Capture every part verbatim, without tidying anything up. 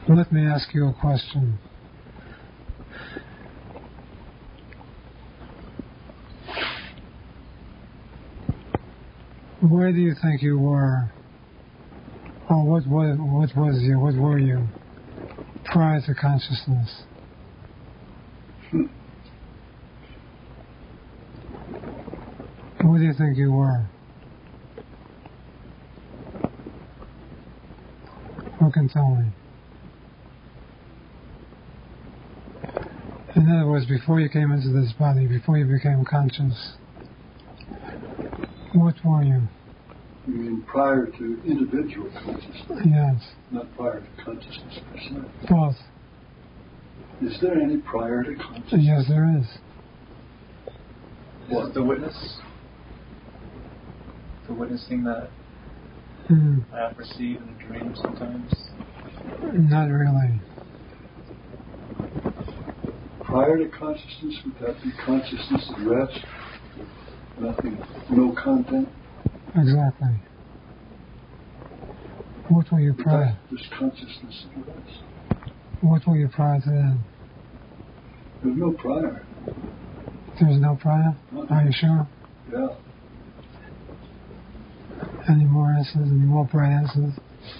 Let me ask you a question. Where do you think you were? Or what, what, what was you? What were you prior to consciousness? What do you think you were? Who can tell me? In other words, before you came into this body, before you became conscious, what were you? You mean prior to individual consciousness? Yes. Not prior to consciousness per se. Both. Is there any prior to consciousness? Yes, there is. What? The witness? The witnessing that Mm. I perceive in a dream sometimes? Not really. Prior to consciousness, would that be consciousness at rest? Nothing, no content? Exactly. What were you prior? Just consciousness at rest. What were you prior to that? There's no prior. There's no prior? Uh-huh. Are you sure? Yeah. Any more answers? Any more bright answers?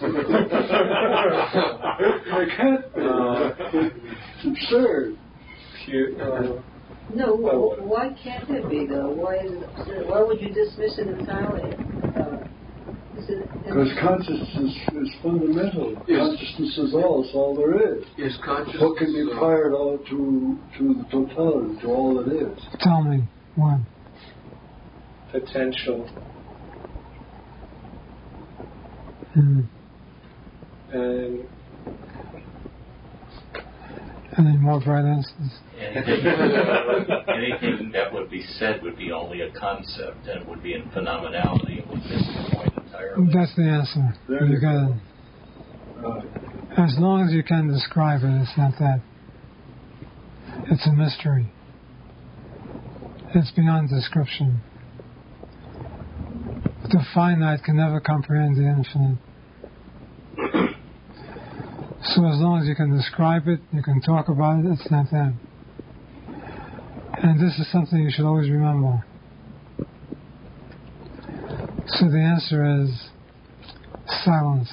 I can't be. Uh, it's absurd. Uh, no, well, why can't it be though? Why is it absurd? Why would you dismiss it entirely? Uh, because consciousness is fundamental. Is, consciousness is all. It's all there is. Is consciousness what can be prior to, to to the totality, to all that is? Tell me one. Potential. Hmm. And any more bright answers? Anything, anything that would be said would be only a concept, and it would be in phenomenality. It would miss the point entirely. That's the answer. There you you got it. Right. As long as you can describe it, it's not that. It's a mystery. It's beyond description. The finite can never comprehend the infinite. So as long as you can describe it, you can talk about it, it's not that. And this is something you should always remember. So the answer is silence.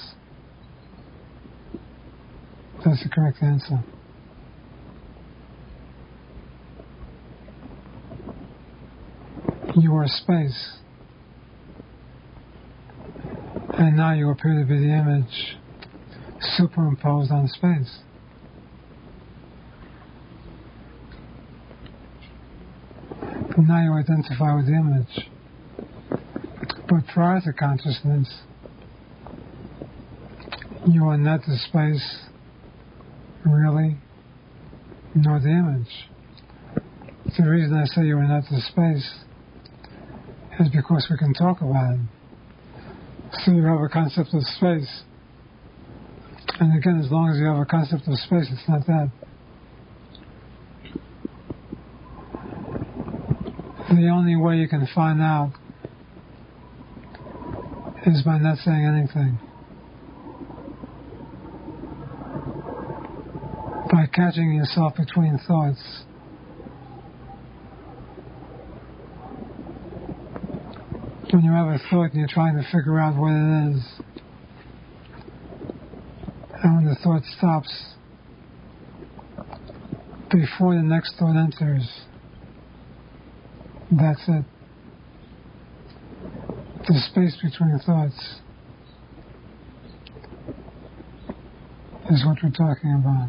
That's the correct answer. You are space. And now you appear to be the image superimposed on space. And now you identify with the image. But prior to consciousness, you are not the space, really, nor the image. The reason I say you are not the space is because we can talk about it. So you have a concept of space. And again, as long as you have a concept of space, it's not that. The only way you can find out is by not saying anything. By catching yourself between thoughts. When you have a thought and you're trying to figure out what it is, and when the thought stops, before the next thought enters, that's it. The space between thoughts is what we're talking about.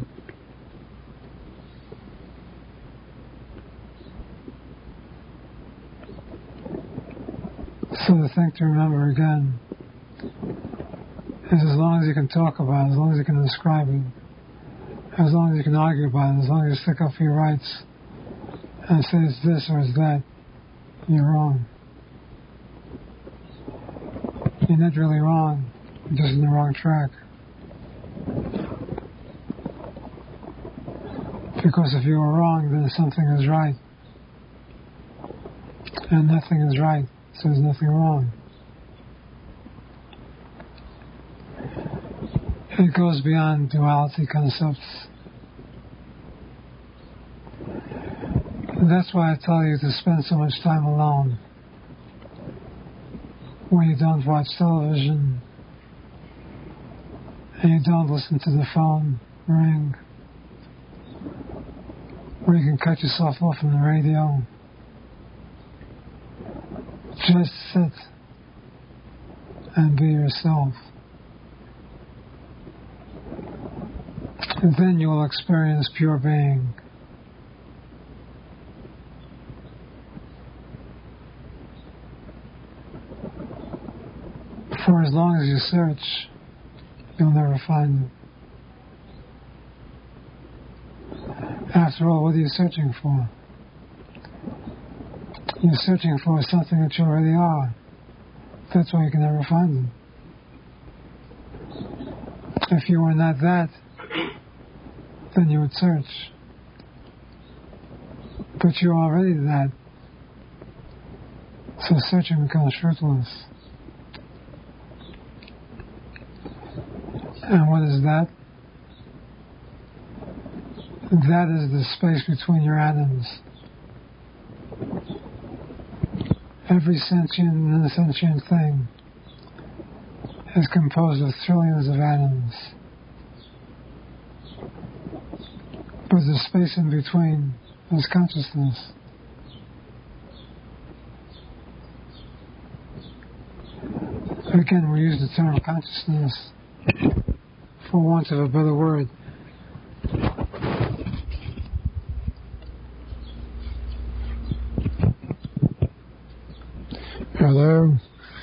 So the thing to remember again is as long as you can talk about it, as long as you can describe it, as long as you can argue about it, as long as you stick up for your rights and say it's this or it's that, you're wrong. You're not really wrong, you're just in the wrong track. Because if you were wrong, then something is right. And nothing is right, so there's nothing wrong. It goes beyond duality concepts. And that's why I tell you to spend so much time alone, where you don't watch television and you don't listen to the phone ring, where you can cut yourself off from the radio. Just sit and be yourself. And then you will experience pure being. For as long as you search, you'll never find it. After all, what are you searching for? You're searching for something that you already are. That's why you can never find it. If you were not that, then you would search. But you're already that. So searching becomes fruitless. And what is that? That is the space between your atoms. Every sentient and insentient thing is composed of trillions of atoms. But the space in between is consciousness. Again, we use the term consciousness for want of a better word. Hello?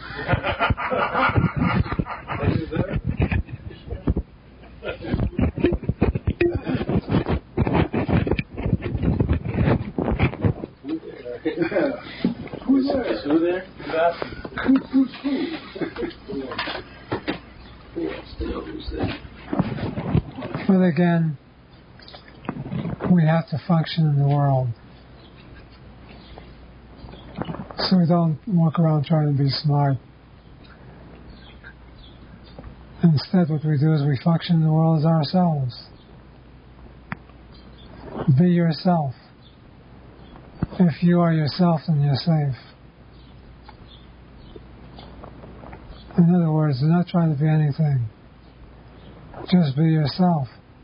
Who's there? Is who there? Who's asking? Who, who's who? Who wants to know who's there? But again, we have to function in the world. So we don't walk around trying to be smart. Instead, what we do is we function in the world as ourselves. Be yourself. If you are yourself, then you're safe. In other words, do not try to be anything. Just be yourself.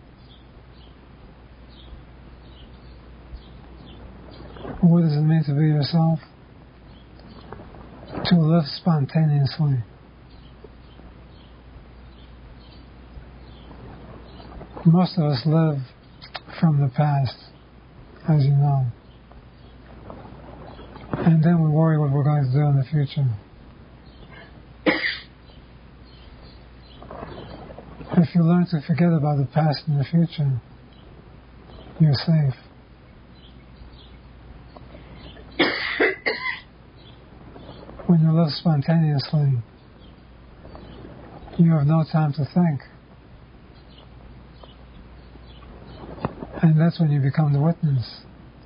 What does it mean to be yourself? To live spontaneously. Most of us live from the past, as you know. And then we worry what we're going to do in the future. If you learn to forget about the past and the future, you're safe. When you live spontaneously, you have no time to think. And that's when you become the witness.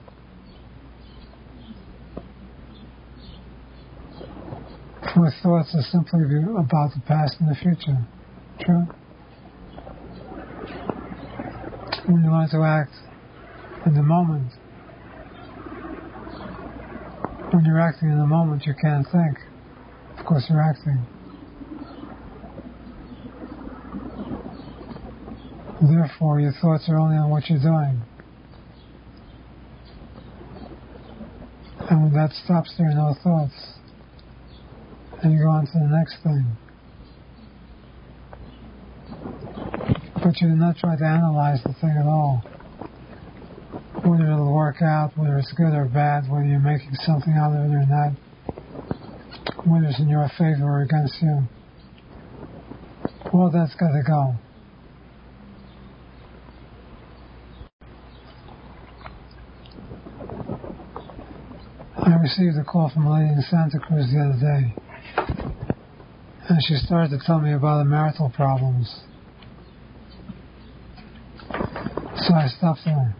For thoughts are simply about the past and the future. True? When you learn to act in the moment, when you're acting in the moment, you can't think. Of course, you're acting. Therefore, your thoughts are only on what you're doing. And when that stops, there are no thoughts. And you go on to the next thing. But you do not try to analyze the thing at all. Whether it'll work out, whether it's good or bad, whether you're making something out of it or not, whether it's in your favor or against you. All that's got to go. I received a call from a lady in Santa Cruz the other day, and she started to tell me about her marital problems. So I stopped her.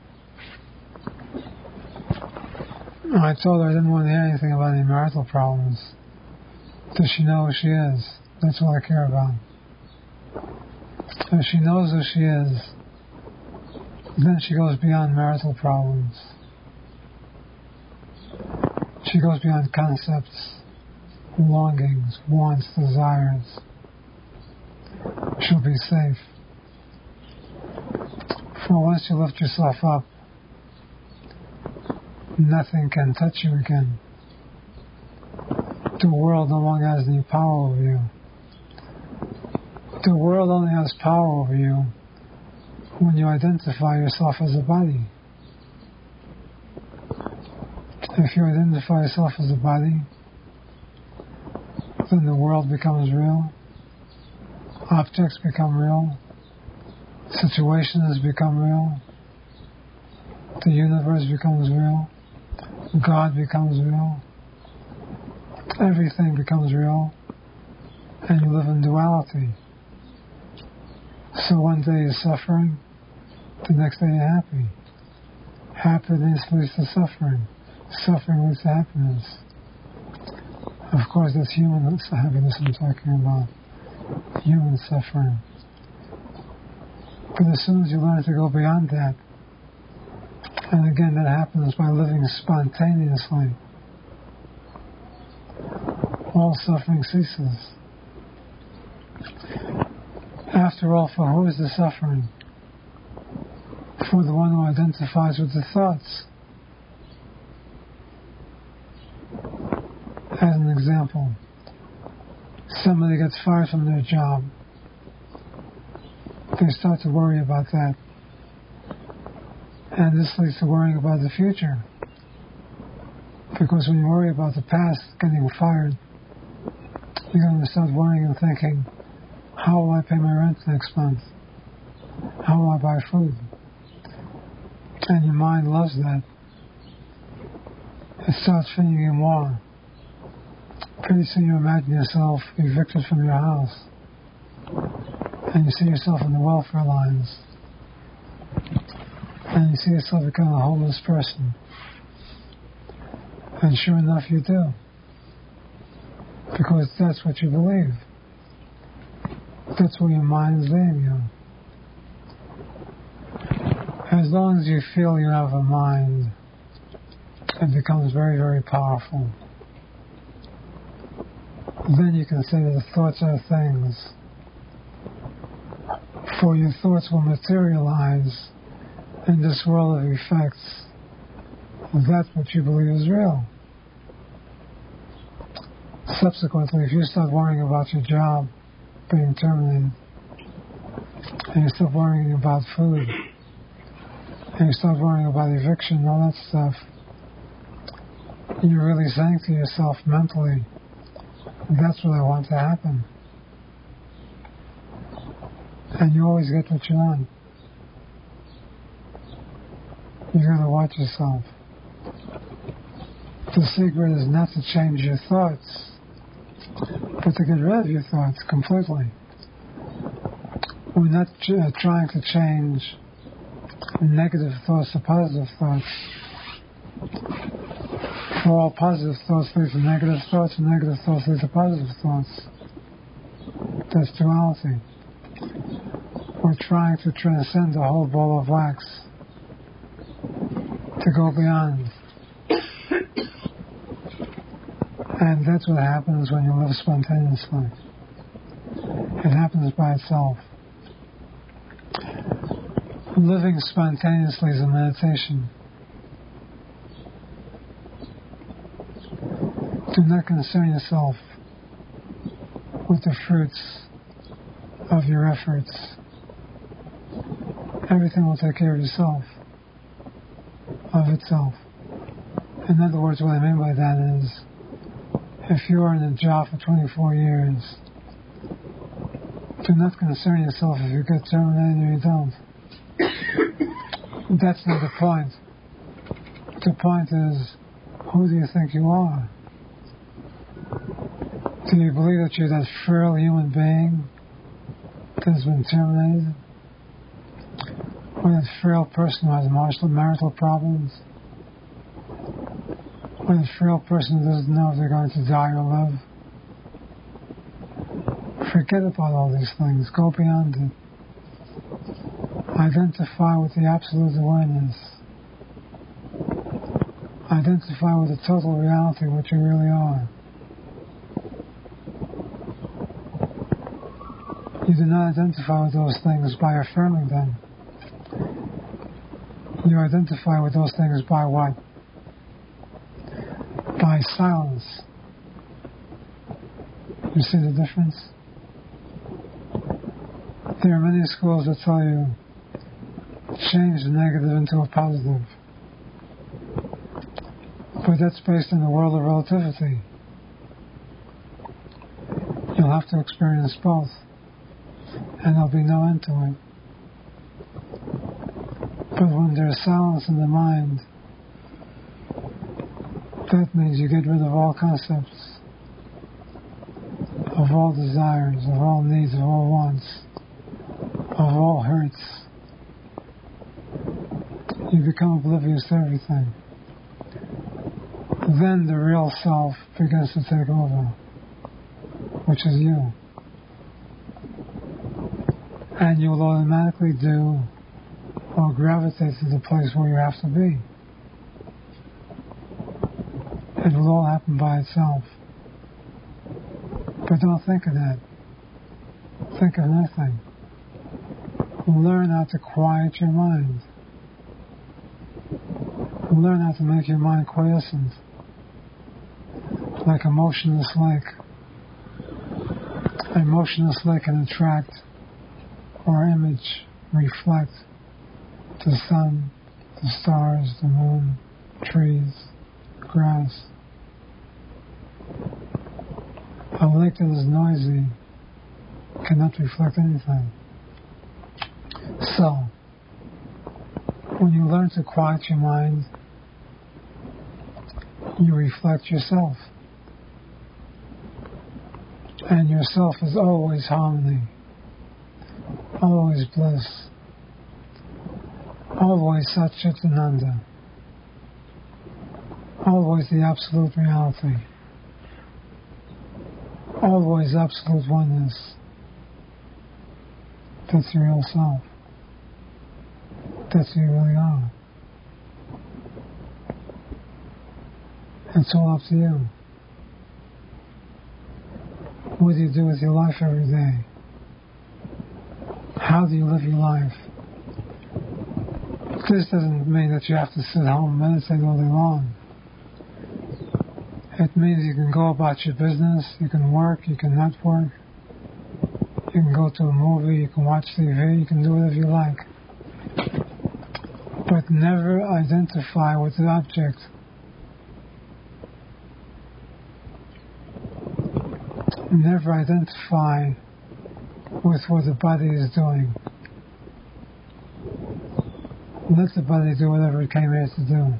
I told her I didn't want to hear anything about any marital problems. Does she know who she is? That's all I care about. If she knows who she is, then she goes beyond marital problems. She goes beyond concepts, longings, wants, desires. She'll be safe. For once you lift yourself up, nothing can touch you again. The world no longer has any power over you. The world only has power over you when you identify yourself as a body. If you identify yourself as a body, then the world becomes real, objects become real, situations become real, the universe becomes real, God becomes real, everything becomes real, and you live in duality. So one day you're suffering, the next day you're happy. Happiness leads to suffering. Suffering leads to happiness. Of course, that's human happiness I'm talking about. Human suffering. But as soon as you learn to go beyond that, and again that happens by living spontaneously, all suffering ceases. After all, for who is the suffering? For the one who identifies with the thoughts. As an example, somebody gets fired from their job. They start to worry about that. And this leads to worrying about the future. Because when you worry about the past, getting fired, you're going to start worrying and thinking, how will I pay my rent next month? How will I buy food? And your mind loves that. It starts feeding you more. Pretty soon you imagine yourself evicted from your house. And you see yourself in the welfare lines. And you see yourself becoming a homeless person. And sure enough you do. Because that's what you believe. That's where your mind is leading you. As long as you feel you have a mind, it becomes very, very powerful. Then you can say that thoughts are things. For your thoughts will materialize in this world of effects. That's what you believe is real. Subsequently, if you start worrying about your job being terminated, and you start worrying about food, and you start worrying about eviction and all that stuff, you're really saying to yourself mentally, that's what I want to happen. And you always get what you want. You gotta watch yourself. The secret is not to change your thoughts, but to get rid of your thoughts completely. We're not ch- uh, trying to change negative thoughts to positive thoughts. For all positive thoughts lead to negative thoughts, and negative thoughts lead to positive thoughts. That's duality. We're trying to transcend the whole ball of wax, to go beyond. And that's what happens when you live spontaneously. It happens by itself. Living spontaneously is a meditation. Do not concern yourself with the fruits of your efforts. Everything will take care of yourself, of itself. In other words, what I mean by that is, if you are in a job for twenty-four years, do not concern yourself if you get terminated or you don't. That's not the point. The point is, who do you think you are? Do you believe that you're that frail human being that has been terminated? Or that frail person who has marital problems? Or that frail person who doesn't know if they're going to die or live? Forget about all these things. Go beyond it. Identify with the absolute awareness. Identify with the total reality, what you really are. You do not identify with those things by affirming them. You identify with those things by what? By silence. You see the difference? There are many schools that tell you change the negative into a positive. But that's based in the world of relativity. You'll have to experience both, and there'll be no end to it. But when there's silence in the mind, that means you get rid of all concepts, of all desires, of all needs, of all wants, of all hurts. You become oblivious to everything. Then the real self begins to take over, which is you. And you'll automatically do or gravitate to the place where you have to be. It will all happen by itself. But don't think of that. Think of nothing. Learn how to quiet your mind. Learn how to make your mind quiescent, like a motionless lake. A motionless lake can attract or image, reflect the sun, the stars, the moon, trees, grass. A lake that is noisy cannot reflect anything. So, when you learn to quiet your mind, you reflect yourself. And yourself is always harmony, always bliss, always Satchitananda, always the absolute reality, always absolute oneness. That's your real self. That's who you really are. It's all up to you. What do you do with your life every day? How do you live your life? This doesn't mean that you have to sit home and meditate all day long. It means you can go about your business, you can work, you can not work, you can go to a movie, you can watch T V, you can do whatever you like. But never identify with the object. Never identify with what the body is doing. Let the body do whatever it came here to do.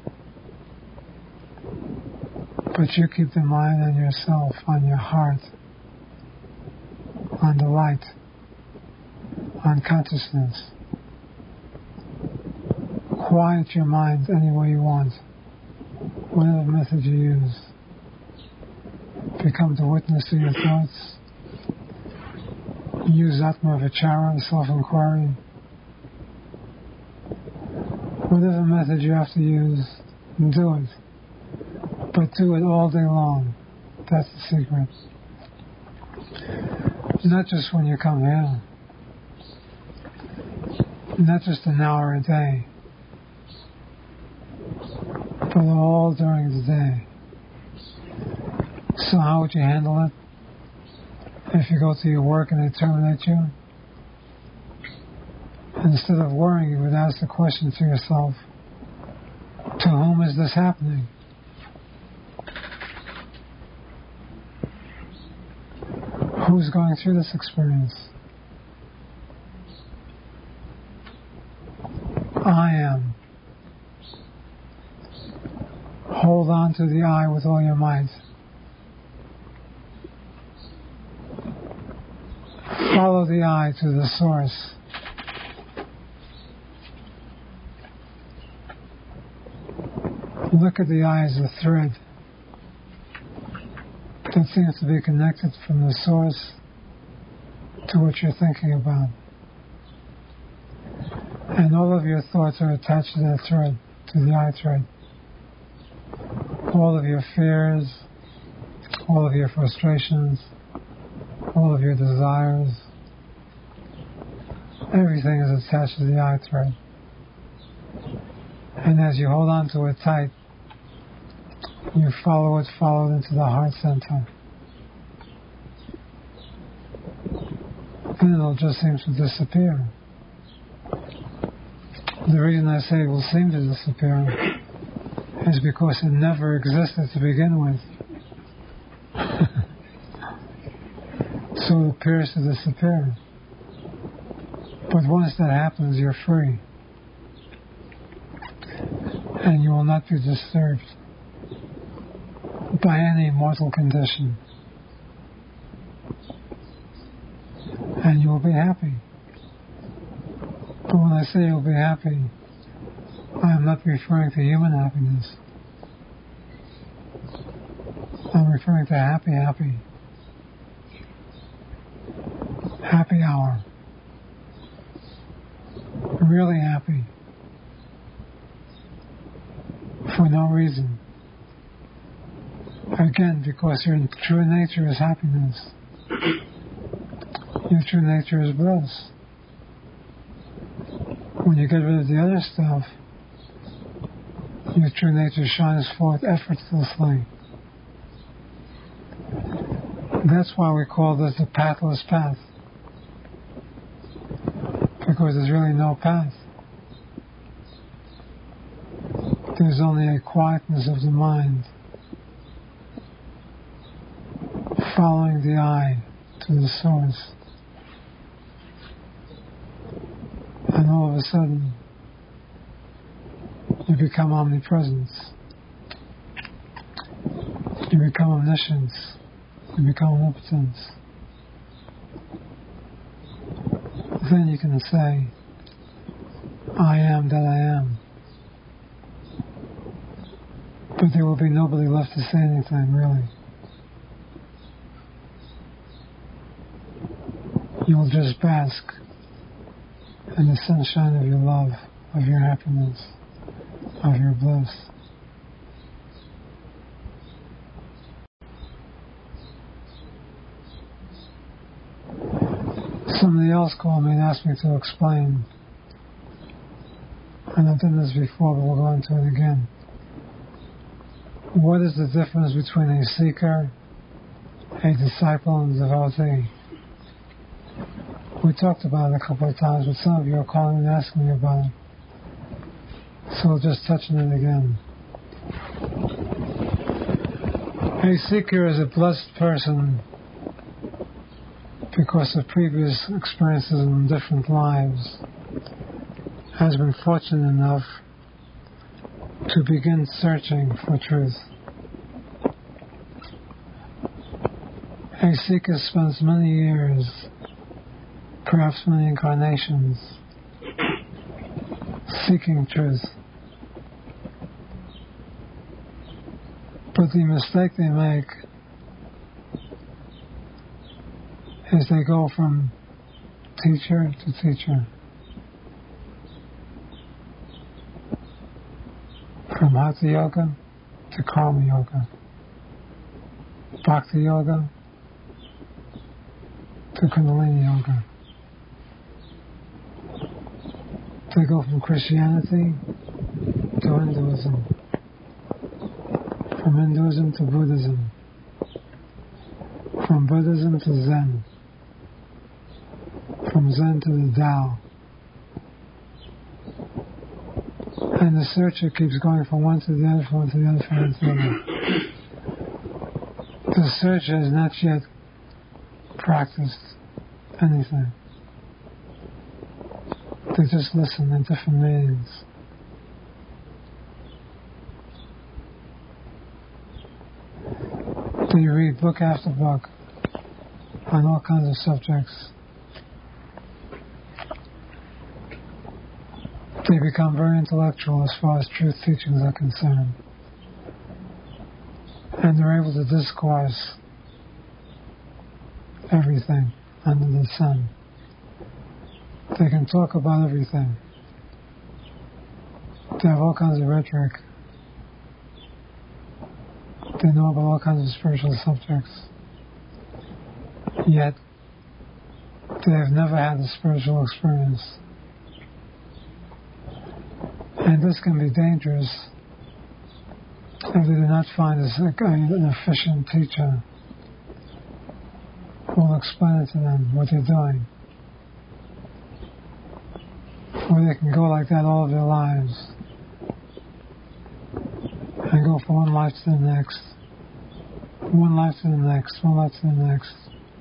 But you keep the mind on yourself, on your heart, on the light, on consciousness. Quiet your mind any way you want, whatever method you use. Become the witness to your thoughts. Use Atma Vichara, self-inquiry. Whatever method you have to use, do it. But do it all day long. That's the secret. Not just when you come here. Not just an hour a day. But all during the day. So how would you handle it? If you go to your work and they terminate you? Instead of worrying, you would ask the question to yourself, to whom is this happening? Who's going through this experience? I am. Hold on to the I with all your might. Follow the I to the source. Look at the I as a thread that seems to be connected from the source to what you're thinking about. And all of your thoughts are attached to that thread, to the eye thread. All of your fears, all of your frustrations, all of your desires, everything is attached to the eye thread. And as you hold on to it tight, you follow it forward into the heart center. And it'll just seem to disappear. The reason I say it will seem to disappear is because it never existed to begin with. So it appears to disappear. But once that happens, you're free. And you will not be disturbed by any mortal condition. And you will be happy. But when I say you'll be happy, I am not referring to human happiness. I'm referring to happy, happy. Happy hour. Really happy. For no reason. Again, because your true nature is happiness. Your true nature is bliss. When you get rid of the other stuff, your true nature shines forth effortlessly. That's why we call this the pathless path. Because there's really no path. There's only a quietness of the mind, following the eye to the source. And all of a sudden, you become omnipresence. You become omniscience. You become omnipotence. Then you can say, I am that I am. But there will be nobody left to say anything, really. You will just bask in the sunshine of your love, of your happiness, of your bliss. Somebody else called me and asked me to explain, and I've done this before, but we'll go into it again. What is the difference between a seeker, a disciple, and a devotee? We talked about it a couple of times, but some of you are calling and asking me about it. So we'll just touch on it again. A seeker is a blessed person because of previous experiences in different lives, has been fortunate enough to begin searching for truth. A seeker spends many years, perhaps many incarnations, seeking truth. But the mistake they make is they go from teacher to teacher, from Hatha Yoga to Karma Yoga, Bhakti Yoga to Kundalini Yoga. They go from Christianity to Hinduism, from Hinduism to Buddhism, from Buddhism to Zen, from Zen to the Tao. And the searcher keeps going from one to the other, from one to the other, from one to the other. The searcher has not yet practiced anything. They just listen in different meetings. They read book after book on all kinds of subjects. They become very intellectual as far as truth teachings are concerned. And they're able to discourse everything under the sun. They can talk about everything. They have all kinds of rhetoric. They know about all kinds of spiritual subjects. Yet, they have never had a spiritual experience. And this can be dangerous if they do not find an efficient teacher who will explain it to them what they're doing. Or they can go like that all of their lives and go from one life to the next, one life to the next, one life to the next.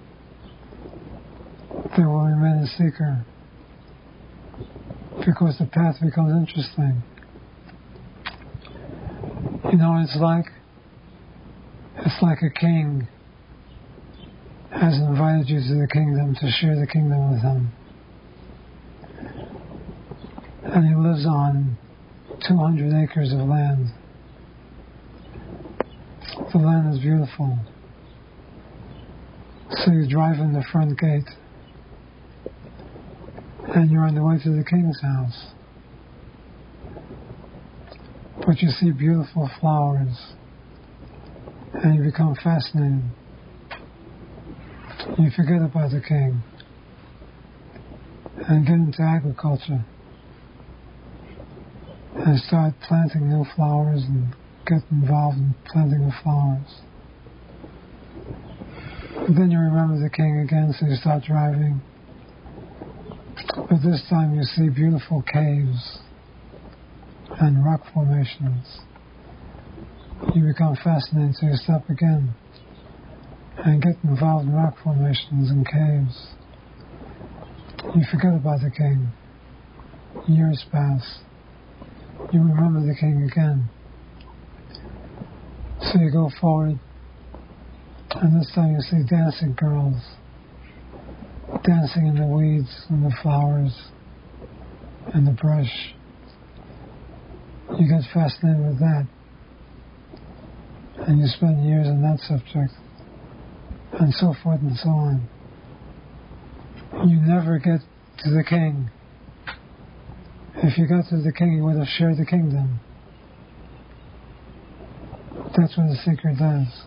They will remain a seeker because the path becomes interesting. You know what it's like? It's like a king has invited you to the kingdom to share the kingdom with him. And he lives on two hundred acres of land. The land is beautiful. So you drive in the front gate and you're on the way to the king's house. But you see beautiful flowers and you become fascinated. You forget about the king and get into agriculture and start planting new flowers and get involved in planting the flowers. But then you remember the king again, so you start driving. But this time you see beautiful caves and rock formations. You become fascinated, so you stop again and get involved in rock formations and caves. You forget about the king. Years pass. You remember the king again. So you go forward, and this time you see dancing girls dancing in the weeds and the flowers and the brush. You get fascinated with that, and you spend years on that subject, and so forth and so on. You never get to the king. If you got to the king, you would have shared the kingdom. That's what a seeker does.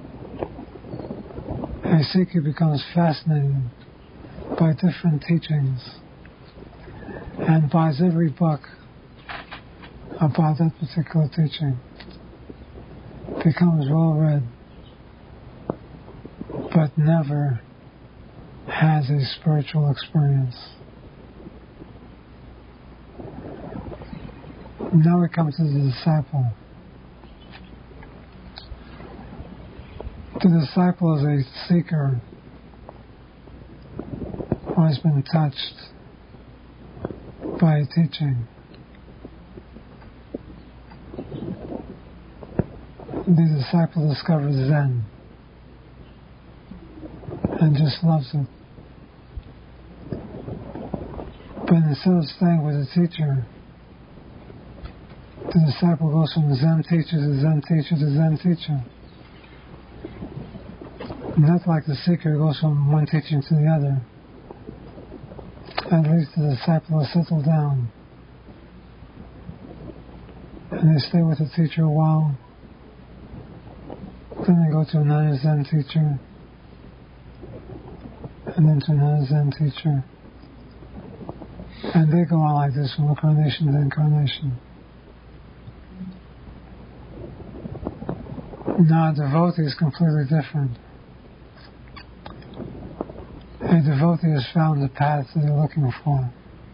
A seeker becomes fascinated by different teachings and buys every book about that particular teaching. Becomes well read, but never has a spiritual experience. Now we come to the disciple. The disciple is a seeker who has been touched by a teaching. The disciple discovers Zen and just loves it. But instead of staying with the teacher, the disciple goes from the Zen teacher to Zen teacher to Zen teacher. Not like the seeker goes from one teaching to the other. At least the disciple has settled down. And they stay with the teacher a while. Then they go to another Zen teacher. And then to another Zen teacher. And they go on like this from incarnation to incarnation. Now a devotee is completely different. A devotee has found the path that they're looking for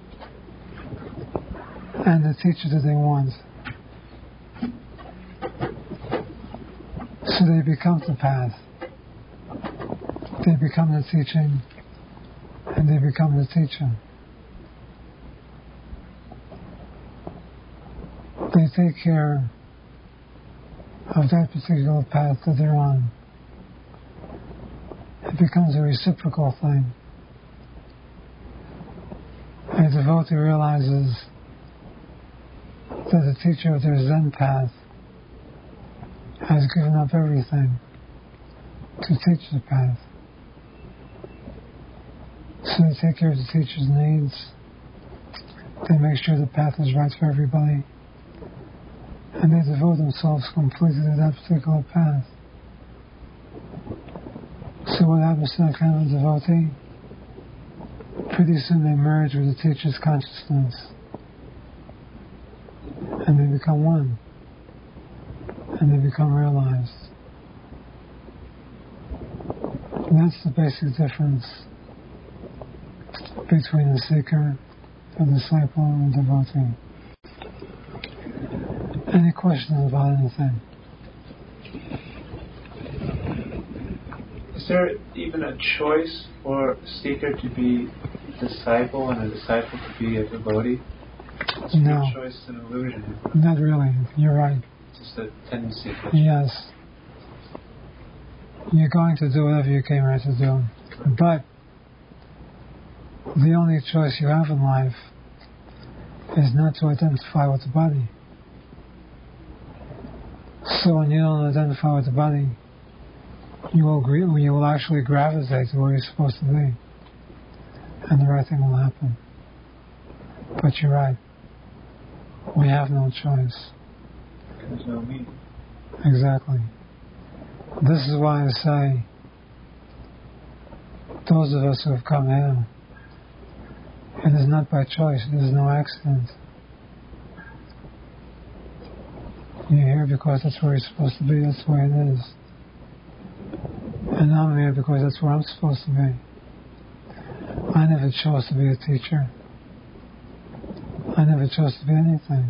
and the teacher that they want. So they become the path. They become the teaching and they become the teacher. They take care of that particular path that they're on. It becomes a reciprocal thing. A devotee realizes that the teacher of their Zen path has given up everything to teach the path. So they take care of the teacher's needs. They make sure the path is right for everybody. and they devote themselves completely to that particular path. So what happens to that kind of devotee? Pretty soon they merge with the teacher's consciousness, and they become one, and they become realized. And that's the basic difference between a seeker, a disciple, and a devotee. Any questions about anything? Is there even a choice for a seeker to be a disciple and a disciple to be a devotee? It's No. a choice is an illusion. Not really. You're right. It's just a tendency. Yes. You're going to do whatever you came here to do. But the only choice you have in life is not to identify with the body. So when you don't identify with the body, you will agree, you will actually gravitate to where you're supposed to be, and the right thing will happen. But you're right. We have no choice. There's no me. Exactly. This is why I say, those of us who have come here, it is not by choice. It is no accident. You're here because that's where you're supposed to be. That's the way it is. And I'm here because that's where I'm supposed to be. I never chose to be a teacher. I never chose to be anything.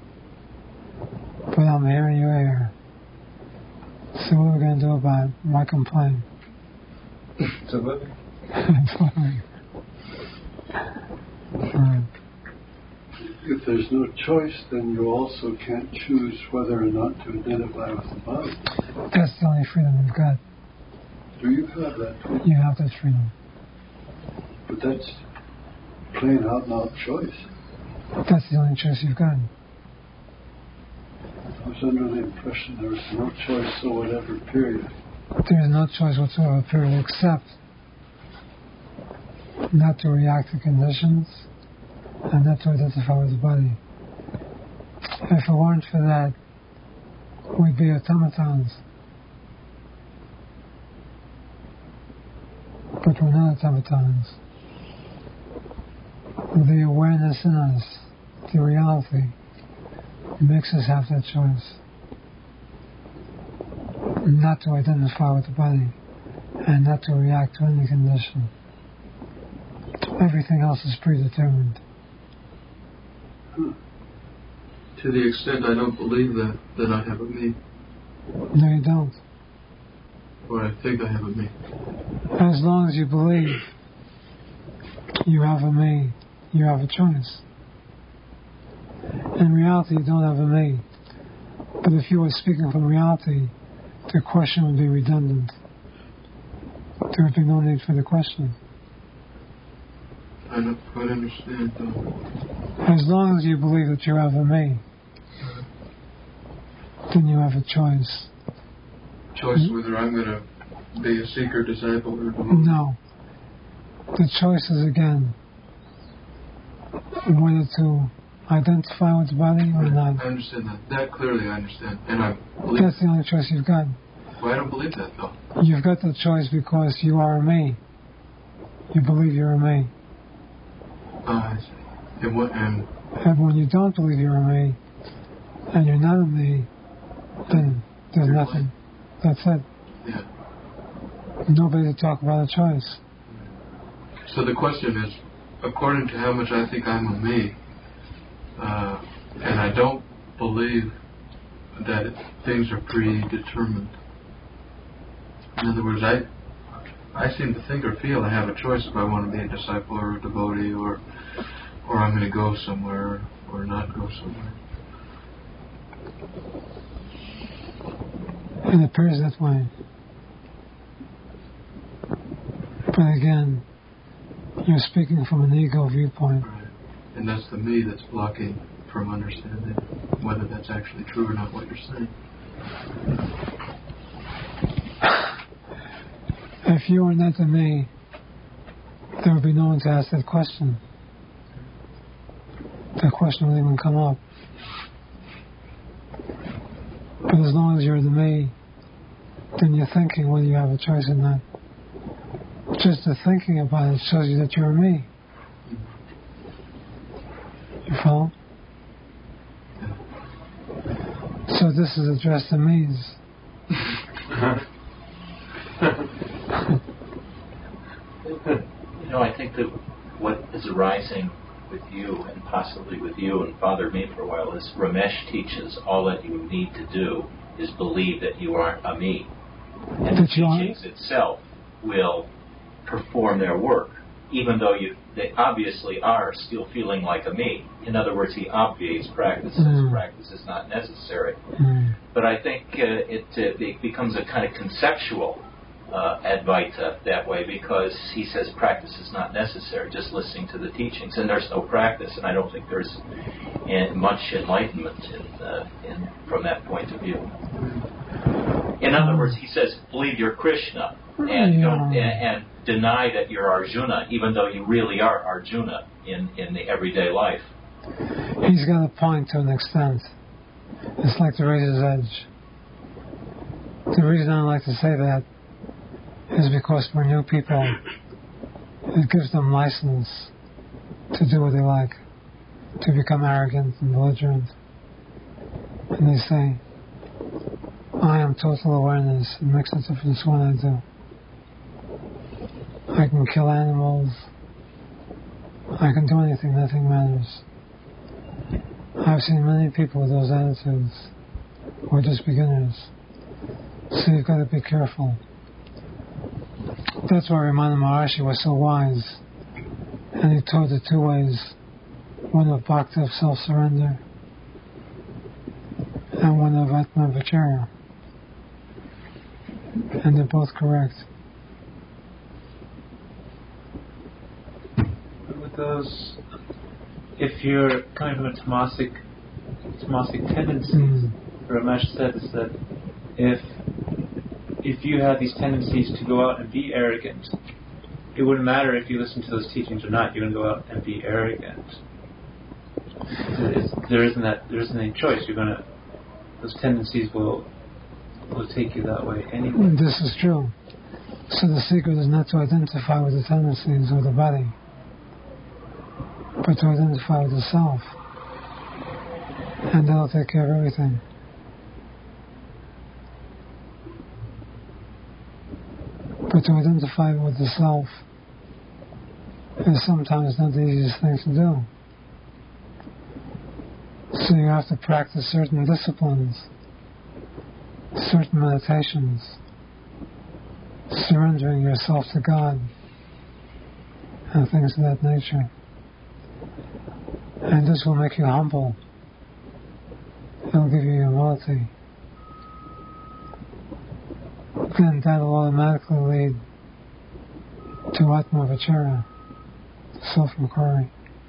But I'm here and you're here. So what are we going to do about it? Why complain? It's a living. It's living. Right. If there's no choice, then you also can't choose whether or not to identify with the body. That's the only freedom you've got. Do you have that freedom? You have that freedom. But that's plain out and out choice. That's the only choice you've got. I was under the impression there was no choice or whatever period. There is no choice whatsoever, period, except not to react to conditions and not to identify with the body. If it weren't for that, we'd be automatons. But we're not automatons. The awareness in us, the reality, makes us have that choice. Not to identify with the body and not to react to any condition. Everything else is predetermined. Huh. To the extent I don't believe that, then I have a me. No, you don't. Or I think I have a me. As long as you believe you have a me, you have a choice. In reality, you don't have a me. But if you were speaking from reality, the question would be redundant. There would be no need for the question. I don't quite understand, though. As long as you believe that you have a me, then you have a choice. Choice whether I'm going to be a seeker, disciple, or devotee. No. The choice is, again, whether to identify with the body or not. I understand that. That clearly I understand. And I believe That's the only choice you've got. Well, I don't believe that, though. You've got the choice because you are a me. You believe you're a me. Oh, I see. And, what, and And when you don't believe you're a me, and you're not a me, then there's You're nothing. That's it. yeah. Nobody to talk about a choice. So the question is, according to how much I think I'm a me, uh, and I don't believe that things are predetermined. In other words, I I seem to think or feel I have a choice if I want to be a disciple or a devotee, or or I'm going to go somewhere or not go somewhere. And it appears that way. But again, you're speaking from an ego viewpoint. Right. And that's the me that's blocking from understanding whether that's actually true or not what you're saying. If you were not the me, there would be no one to ask that question. That question wouldn't even come up. But as long as you're the me, then you're thinking whether you have a choice or not. Just the thinking about it shows you that you're a me. You follow? So this is addressed to me's. You know, I think that what is arising with you, and possibly with you, and bothered me for a while, is Ramesh teaches all that you need to do is believe that you aren't a me. And the teachings itself will perform their work, even though you they obviously are still feeling like a me. In other words, he obviates practices. Mm. Practice is not necessary. Mm. But I think uh, it, uh, it becomes a kind of conceptual uh, Advaita that way, because he says practice is not necessary, just listening to the teachings. And there's no practice, and I don't think there's uh, much enlightenment in, uh, in, from that point of view. In other words, he says, believe you're Krishna, and, don't, and, and deny that you're Arjuna, even though you really are Arjuna in, in the everyday life. He's got a point to an extent. It's like the razor's edge. The reason I like to say that is because for new people, it gives them license to do what they like, to become arrogant and belligerent. And they say, I am total awareness. It makes no difference what I do. I can kill animals. I can do anything. Nothing matters. I've seen many people with those attitudes who are just beginners. So you've got to be careful. That's why Ramana Maharshi was so wise. And he taught the two ways. One of bhakti, of self-surrender, and one of atma-vicharya. And they're both correct. With those, if you're coming from a tamasic, tamasic tendencies, mm. Ramesh said is that if if you have these tendencies to go out and be arrogant, it wouldn't matter if you listen to those teachings or not. You're going to go out and be arrogant. It's, there isn't that. There isn't any choice. You're going to. Those tendencies will will take you that way anyway. This is true. So the secret is not to identify with the tendencies or the body, but to identify with the self, and that'll take care of everything. But to identify with the self is sometimes not the easiest thing to do. So you have to practice certain disciplines, certain meditations, surrendering yourself to God, and things of that nature. And this will make you humble. It'll give you humility. And that will automatically lead to atma-vicharya, self-inquiry.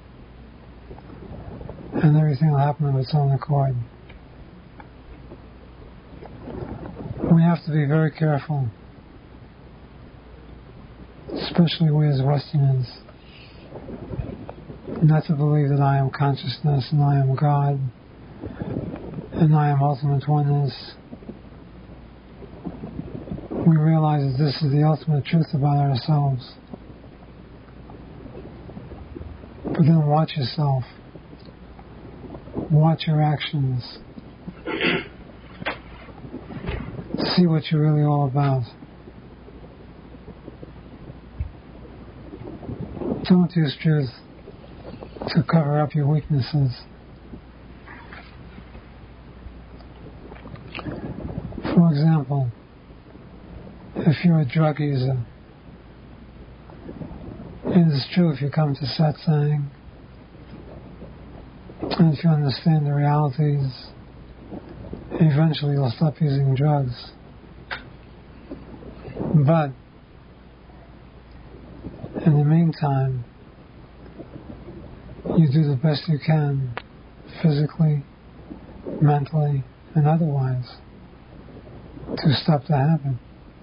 And everything will happen of its own accord. We have to be very careful, especially we as Westerners, not to believe that I am consciousness and I am God and I am ultimate oneness. We realize that this is the ultimate truth about ourselves. But then watch yourself. Watch your actions. See what you're really all about. Don't use truth to cover up your weaknesses. For example, if you're a drug user, it is true if you come to satsang, and if you understand the realities, eventually you'll stop using drugs. But in the meantime, you do the best you can, physically, mentally, and otherwise, to stop the habit.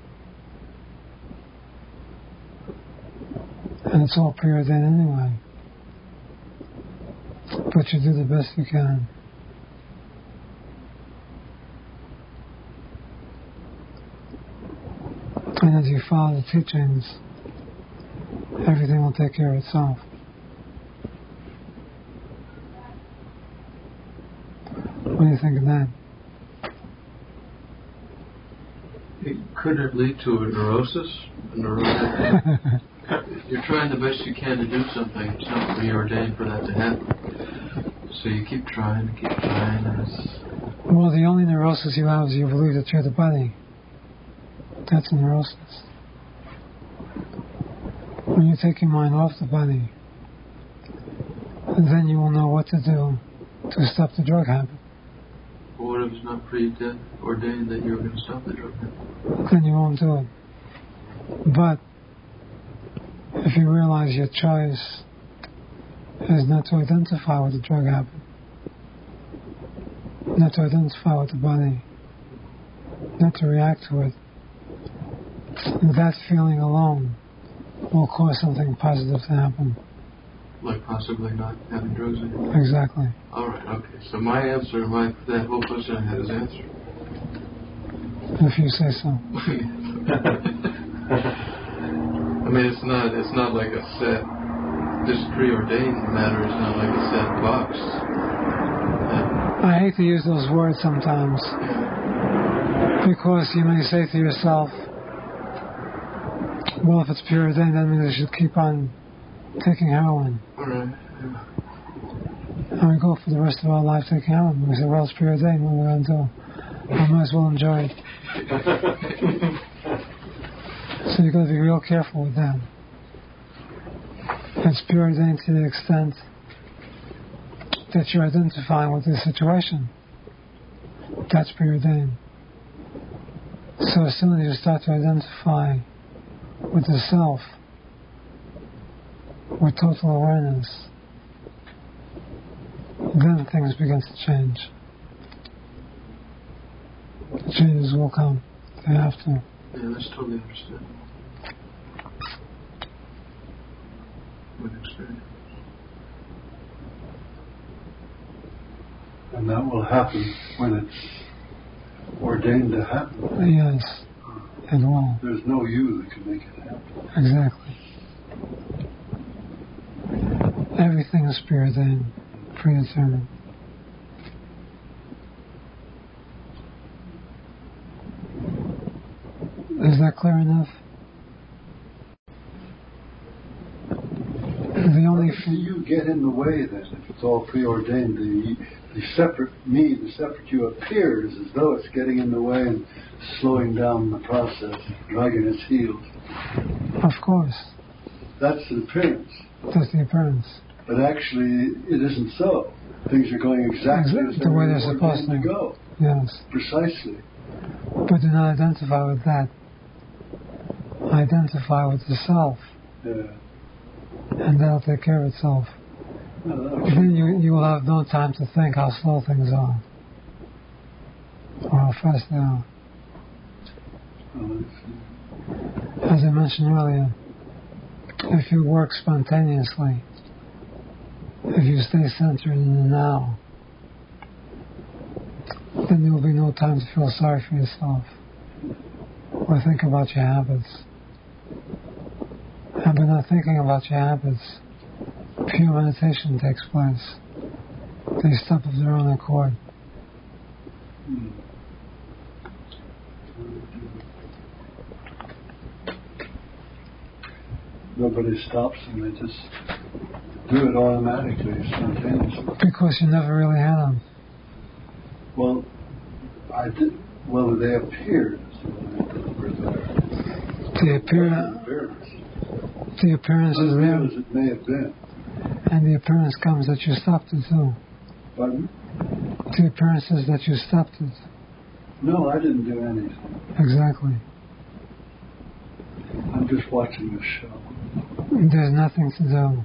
And it's all preordained anyway. But you do the best you can. And as you follow the teachings, everything will take care of itself. What do you think of that? Could it lead to a neurosis? A neurotic? You're trying the best you can to do something. It's not preordained for that to happen. So you keep trying, keep trying. And it's... Well, the only neurosis you have is you believe that you're the body. That's a neurosis. When you take your mind off the body, then you will know what to do to stop the drug habit. Well, what if it's not preordained that you're going to stop the drug habit? Then you won't do it. But if you realize your choice is not to identify with the drug habit, not to identify with the body, not to react to it, that feeling alone will cause something positive to happen. Like possibly not having drugs anymore? Exactly. All right, okay. So my answer, my that whole question I had is answered. If you say so. I mean, it's not it's not like a set, this preordained matter is not like a set box. Yeah. I hate to use those words sometimes, because you may say to yourself, well, if it's preordained, that means I should keep on taking heroin. All right. And we go for the rest of our life taking heroin. We say, well, it's preordained, what are we going to do? I might as well enjoy it. So you've got to be real careful with that. It's preordained to the extent that you're identifying with the situation. That's preordained. So as soon as you start to identify with the self, with total awareness, then things begin to change. The changes will come. They have to. Yeah, that's totally understandable. With experience. And that will happen when it's ordained to happen. Yes, it will. There's no you that can make it happen. Exactly. Everything is preordained, predetermined. Is that clear enough? The only How do you get in the way then? If it's all preordained, the the separate me, the separate you appears as though it's getting in the way and slowing down the process, dragging its heels. Of course. That's the appearance. That's the appearance. But actually, it isn't so. Things are going exactly Exactly as the way they're they're supposed ordained to to go. Yes. Precisely. But do not identify with that. Identify with the self. Yeah. And that'll take care of itself. No, Then you, you will have no time to think how slow things are. Or how fast they are. oh, As I mentioned earlier, if you work spontaneously, if you stay centered in the now, then there will be no time to feel sorry for yourself or think about your habits. And by not thinking about your habits, pure meditation takes place. They stop of their own accord. Hmm. Nobody stops them, they just do it automatically, spontaneously. Because you never really had them. Well, I did. Well, they appeared. The, appear, appearance. the appearance is there, As it may have been. and the appearance comes that you stopped it too. Pardon? The appearance is that you stopped it. No, I didn't do anything. Exactly. I'm just watching the show. There's nothing to do.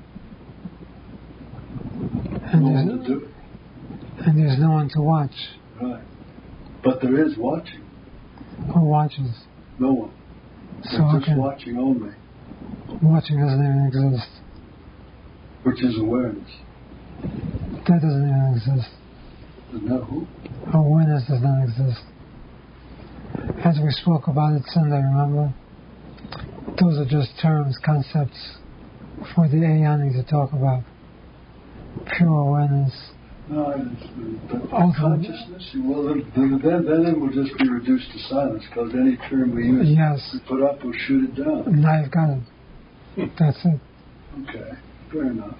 And No there's, one to do it. and there's no one to watch. Right. But there is watching. Who watches? No one. So They're just okay. watching only, Watching doesn't even exist. which is awareness. That doesn't even exist. Isn't that who? Awareness does not exist. as we spoke about it Sunday, remember? Those are just terms, concepts for the ayani to talk about. Pure awareness. No, but consciousness, well, then, then, then it will just be reduced to silence, because any term we use, yes. we put up, will shoot it down. Now you've got it. That's it. Okay, fair enough.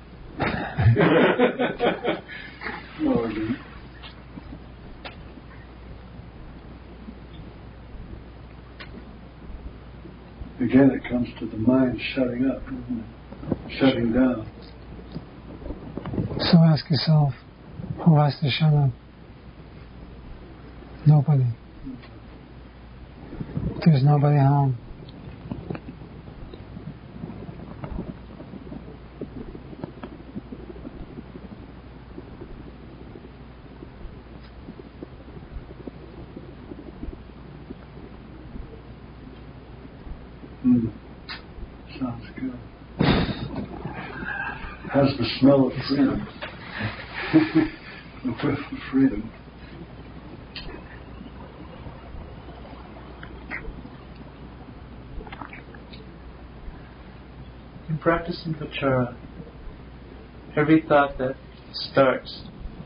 No, again. Again, it comes to the mind shutting up, isn't it? Shutting down. So ask yourself, who has to shut up? Nobody. There's nobody home. Mm. Sounds good. Has the smell of freedom. The whiff of freedom. In practicing Vichara, every thought that starts,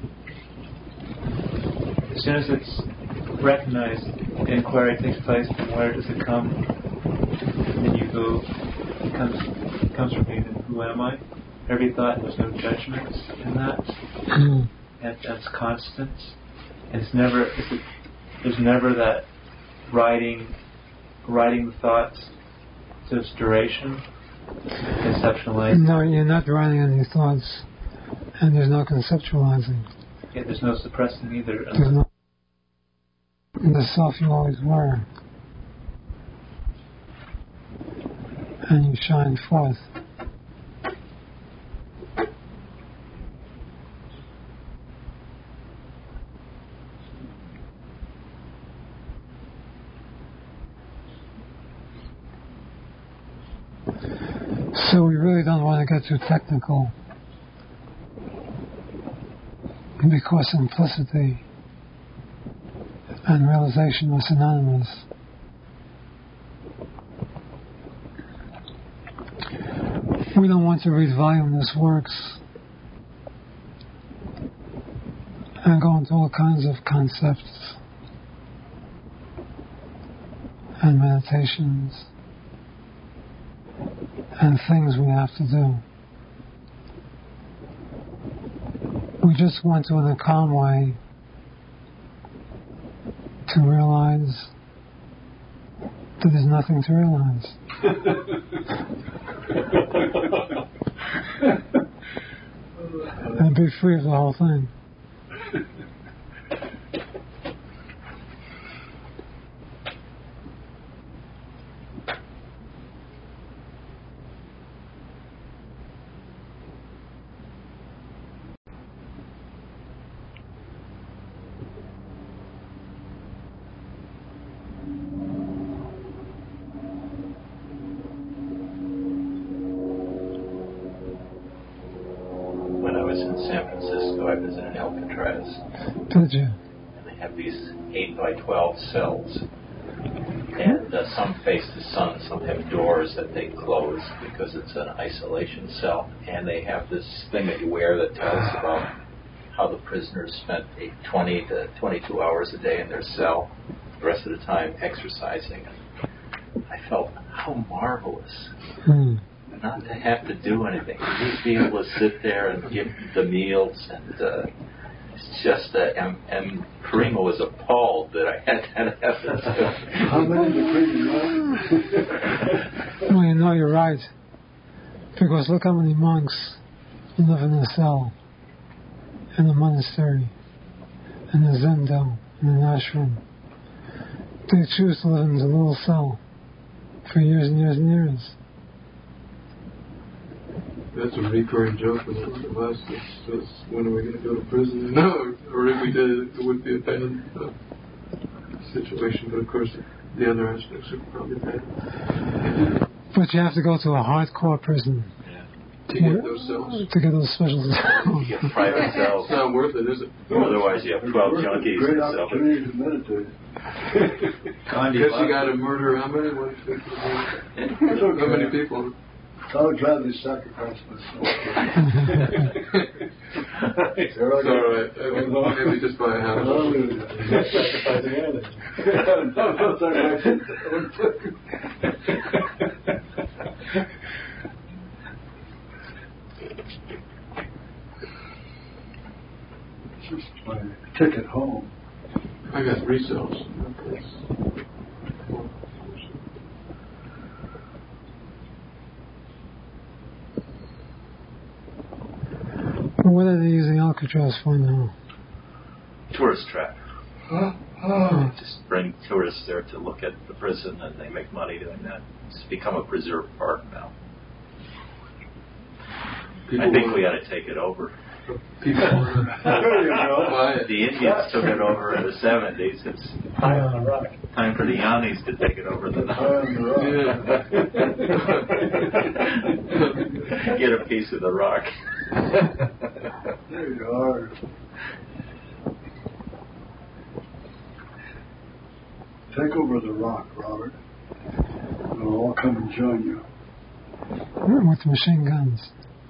as soon as it's recognized, the inquiry takes place from where does it come, and then you go, it comes, it comes from me, then who am I? Every thought, there's no judgments in that, and that's constant, and it's never, it's a, there's never that writing, writing the thoughts to its duration, conceptualizing. No, you're not writing any thoughts, and there's no conceptualizing. Yeah, there's no suppressing either. There's no the self you always were, and you shine forth. So we really don't want to get too technical, because simplicity and realization are synonymous. We don't want to read voluminous works and go into all kinds of concepts and meditations and things we have to do. We just want to, in a calm way, to realize that there's nothing to realize. And be free of the whole thing. Did you? And they have these eight by twelve cells. And uh, some face the sun, some have doors that they close because it's an isolation cell. And they have this thing that you wear that tells about how the prisoners spent twenty to twenty-two hours a day in their cell, the rest of the time exercising. I felt how marvelous. Hmm. Not to have to do anything. Just be able to sit there and give the meals, and uh, it's just that. And, and Karima was appalled that I had that evidence. How many in the prison? Well, you know you're right, because look how many monks live in a cell, in a monastery, in a zendo, in an ashram. They choose to live in a little cell for years and years and years. That's a recurring joke with us. It's just, when are we going to go to prison? No, or if we did, it would be a bad uh, situation. But of course, the other aspects are probably bad. But you have to go to a hardcore prison. Yeah. To get those cells. To get those special cells. You get private cells. It's not worth it, is it? Otherwise, you have twelve junkies. Great that sell opportunity to meditate. Because you got to murder how many? What, how many people? I would gladly sacrifice myself. It's all right. Maybe, maybe just buy a house. Not sacrificing anything. No, no sacrificing. Just my ticket home. I got three cells. What are they using Alcatraz for now? Tourist trap. Huh? Oh. Just bring tourists there to look at the prison, and they make money doing that. It's become a preserved park now. People I think we ought to take it over. People There you go. The Indians took it over in the seventies. It's time, time for the Yannis to take it over the now. Get a piece of the rock. There you are. Take over the rock, Robert. We'll all come and join you. With machine guns.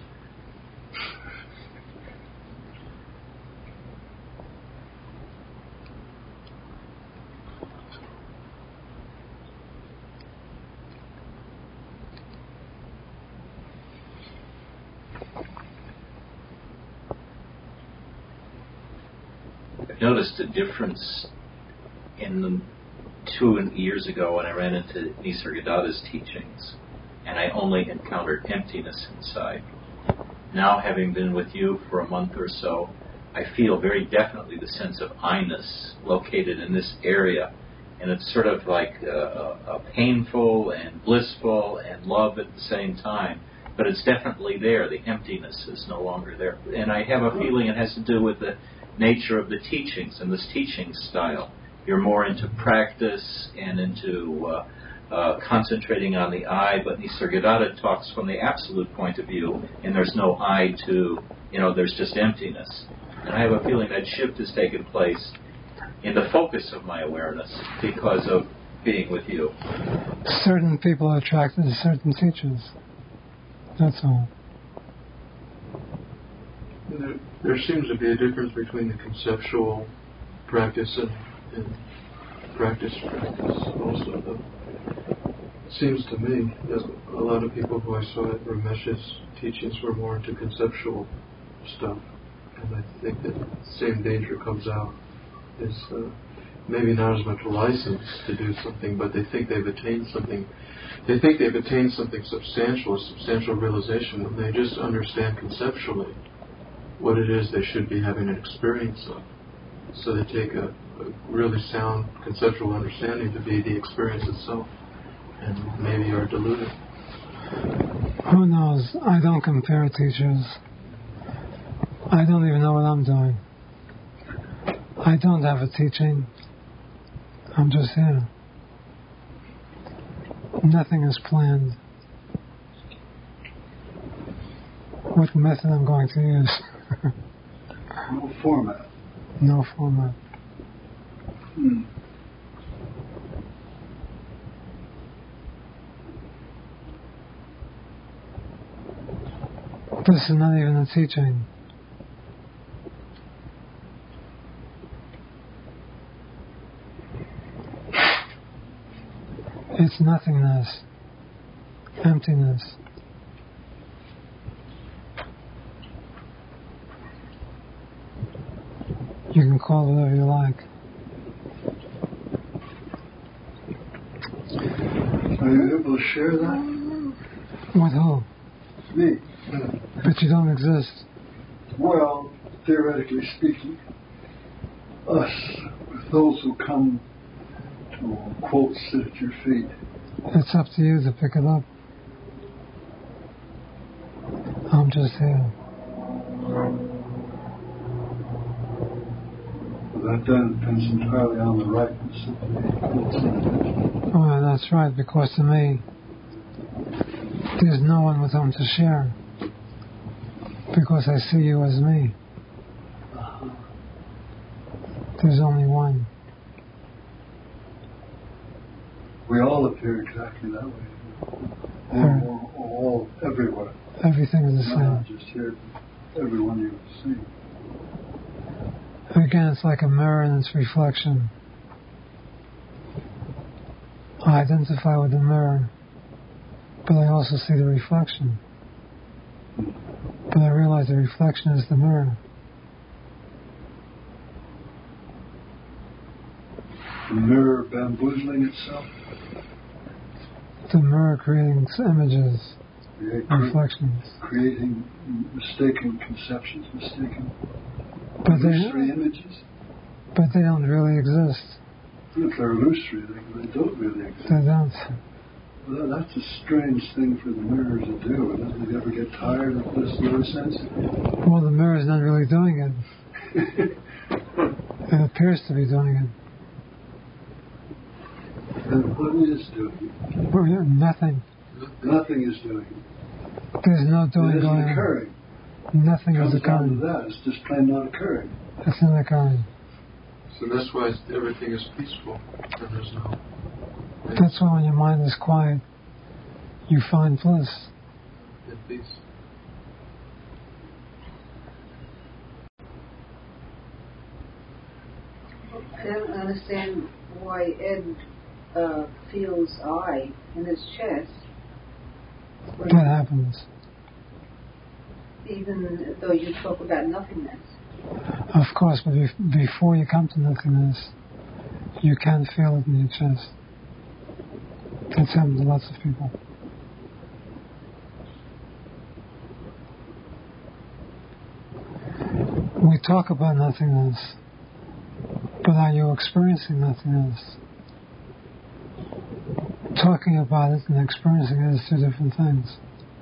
I've noticed a difference in the two years ago when I ran into Nisargadatta's teachings, and I only encountered emptiness inside. Now, having been with you for a month or so, I feel very definitely the sense of I-ness located in this area, and it's sort of like a, a, a painful and blissful and love at the same time, but it's definitely there. The emptiness is no longer there. And I have a feeling it has to do with the nature of the teachings and this teaching style. You're more into practice and into uh, uh, concentrating on the I, but Nisargadatta talks from the absolute point of view, and there's no I to, you know, there's just emptiness. And I have a feeling that shift has taken place in the focus of my awareness because of being with you. Certain people are attracted to certain teachers. That's all. There, there seems to be a difference between the conceptual practice and, and practice practice also, though. It seems to me that a lot of people who I saw at Ramesh's teachings were more into conceptual stuff. And I think that the same danger comes out. Is uh, maybe not as much license to do something, but they think they've attained something. They think they've attained something substantial, a substantial realization, when they just understand conceptually what it is they should be having an experience of. So they take a, a really sound conceptual understanding to be the experience itself, and maybe are deluded. Who knows? I don't compare teachers. I don't even know what I'm doing. I don't have a teaching. I'm just here. Nothing is planned. What method I'm going to use? No format. No format. Hmm. This is not even a teaching. It's nothingness, emptiness. You can call it whatever you like. Are you able to share that? With who? Me. But you don't exist. Well, theoretically speaking, us, with those who come to, quote, sit at your feet. It's up to you to pick it up. I'm just here. That then depends entirely on the rightness of the quotes. Oh, that's right, because to me, there's no one with whom to share. Because I see you as me. Uh-huh. There's only one. We all appear exactly that way. Sure. All, all, all, everywhere. Everything is the Not same. just here, everyone you see. Again, it's like a mirror and its reflection. I identify with the mirror, but I also see the reflection. But I realize the reflection is the mirror. The mirror bamboozling itself. The mirror creating images, Yeah, cre- reflections. creating mistaken conceptions, mistaken But illusory they, images. but they don't really exist. If they're illusory, they, they don't really exist. They don't. Well, that's a strange thing for the mirror to do. Doesn't it ever get tired of this nonsense? Well, the mirror is not really doing it. It appears to be doing it. And what is doing it? Well, yeah, nothing. Nothing is doing it. There's no It doing isn't going on. occurring. Nothing It is comes down to occurring. that. It's just plain not occurring. It's not occurring. So that's why everything is peaceful, and there's no. That's why when your mind is quiet, you find bliss. And peace. I don't understand why Ed uh, feels I in his chest. What happens? Even though you talk about nothingness. Of course, but if, before you come to nothingness, you can feel it in your chest. That's happened to lots of people. We talk about nothingness, but are you experiencing nothingness? Talking about it and experiencing it is two different things.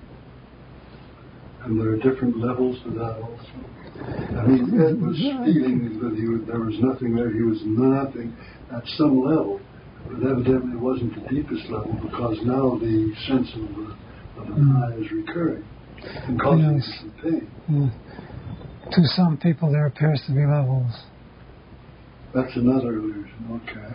And there are different levels to that also. I mean, Ed was feeling that he was, there was nothing there. He was nothing at some level, but evidently it wasn't the deepest level because now the sense of the, of the Mm. I is recurring and causing Yes. some pain. Yeah. To some people, there appears to be levels. That's another illusion. Okay.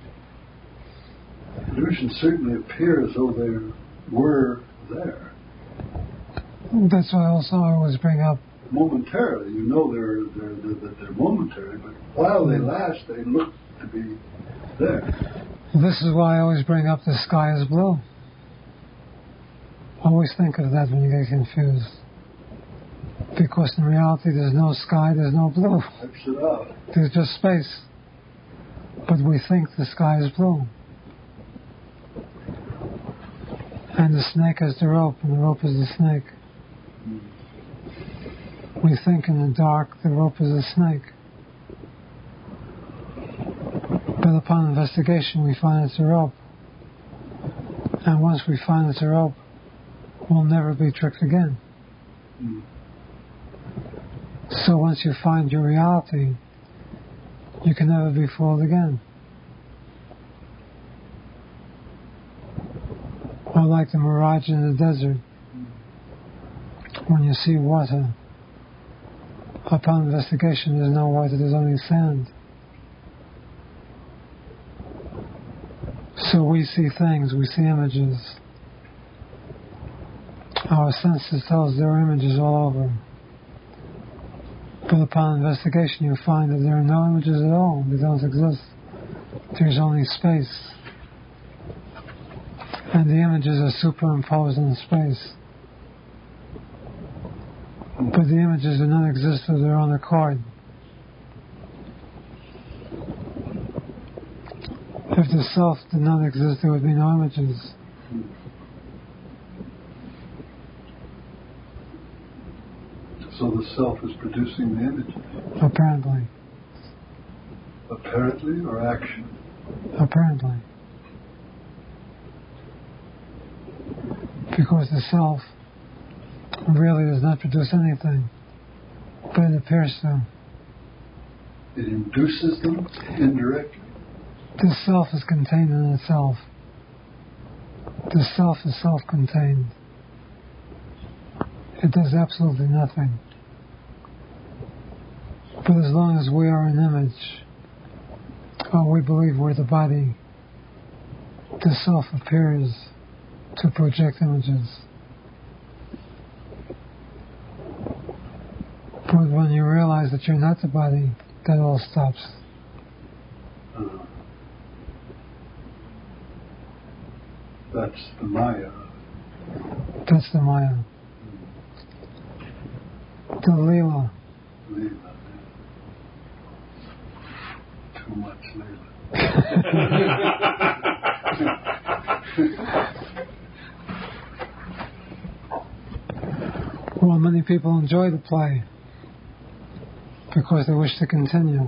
Illusions certainly appear as though they were there. That's why also I always bring up Momentarily, you know they're they're they're, they're momentary, but while they last, they look to be there. This is why I always bring up the sky is blue. Always think of that when you get confused. Because in reality there's no sky, there's no blue. Wipes it out. There's just space. But we think the sky is blue. And the snake is the rope, and the rope is the snake. Mm. We think in the dark the rope is a snake. But upon investigation we find it's a rope. And once we find it's a rope, we'll never be tricked again. Mm. So once you find your reality, you can never be fooled again. Or like the mirage in the desert, when you see water, upon investigation there's no water, there's only sand. So we see things, we see images. Our senses tell us there are images all over. But upon investigation you find that there are no images at all, they don't exist. There's only space. And the images are superimposed in space. But the images do not exist of their own accord. If the self did not exist, there would be no images. So the self is producing the images. Apparently. Apparently or actually? Apparently. Because the self really does not produce anything, but it appears to. It induces them indirectly. The self is contained in itself. The self is self-contained. it does absolutely nothing. But as long as we are an image, or we believe we're the body, the self appears to project images. But when you realize that you're not the body, that all stops. Uh, that's the Maya. That's the Maya. The Leela. Leela. Too much Leela. Well, many people enjoy the play because they wish to continue.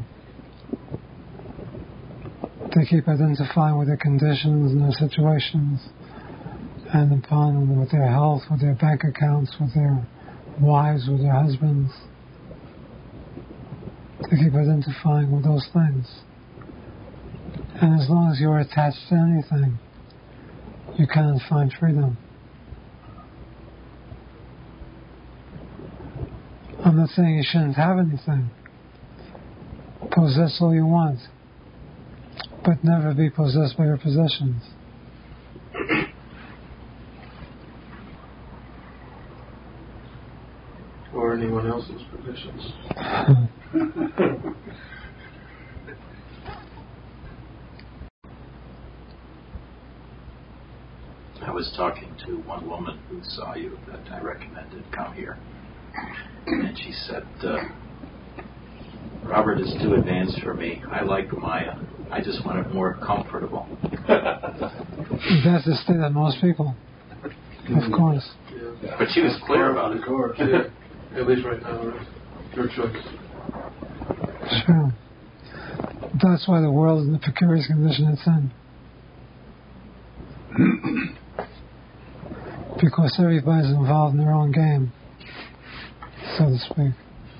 They keep identifying with their conditions and their situations, and upon with their health, with their bank accounts, with their wives, with their husbands. They keep identifying with those things. And as long as you're attached to anything, you cannot find freedom. I'm not saying you shouldn't have anything. Possess all you want, but never be possessed by your possessions. Or anyone else's possessions. I was talking to one woman who saw you that I recommended come here. And she said, uh, Robert is too advanced for me. I like Maya. I just want it more comfortable. That's the state of most people. Of course. Yeah. But she was clear about it. Of course. Yeah. At least right now, right? Your choice. Sure. That's why the world is in the precarious condition it's in. Because everybody's involved in their own game, so to speak.